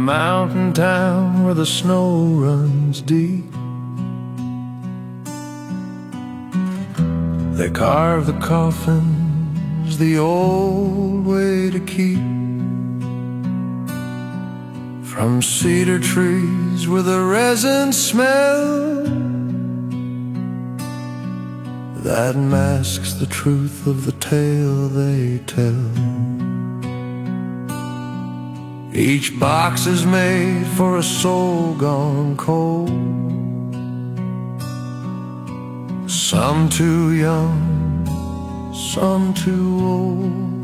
mountain town where the snow runs deep. They carve the coffins the old way to keep, from cedar trees with a resin smell that masks the truth of the tale they tell. Each box is made for a soul gone cold, some too young, some too old.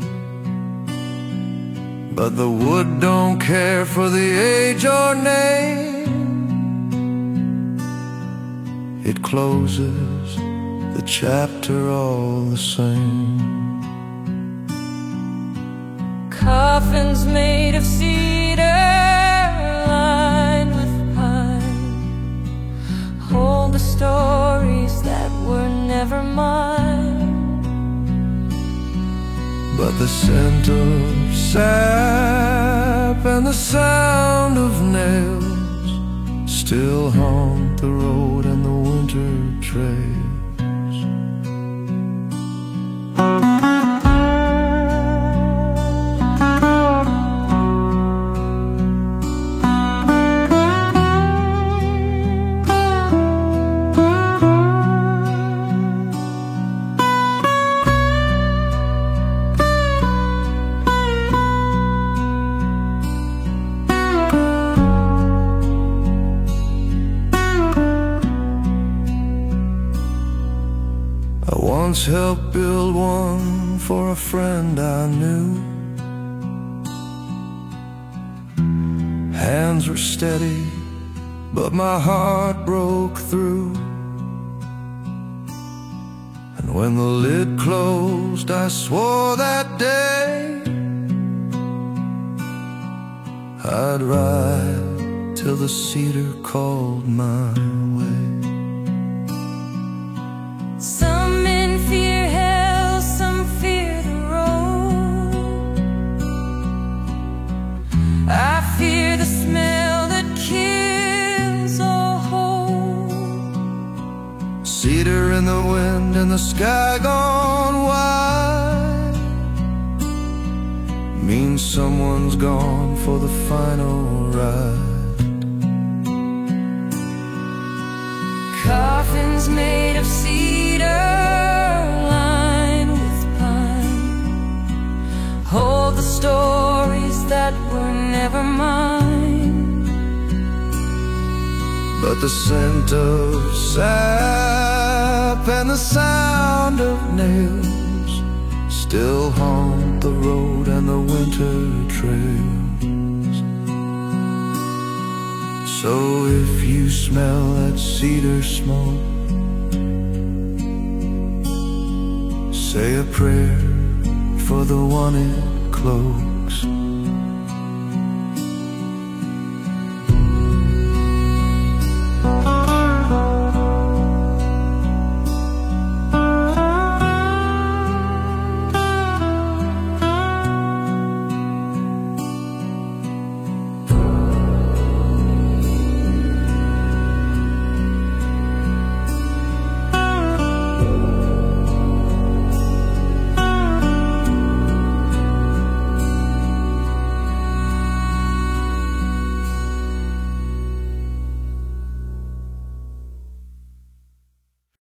But the wood don't care for the age or name. It closes the chapter all the same. Coffins made of cedar lined with pine hold the stories that were never mine. But the scent of sap and the sound of nails still haunt the road and the winter trails. I once helped build one for a friend I knew. Hands were steady, but my heart broke through. And when the lid closed, I swore that day I'd ride till the cedar called my way. Some men fear hell, some fear the road. I fear the smell that kills all hope. Cedar in the wind and the sky gone wide means someone's gone for the final ride. Coffins made of cedar lined with pine hold the stories that were never mine. But the scent of sap and the sound of nails still haunt the road and the winter trails. So if you smell that cedar smoke, say a prayer for the one it cloaks.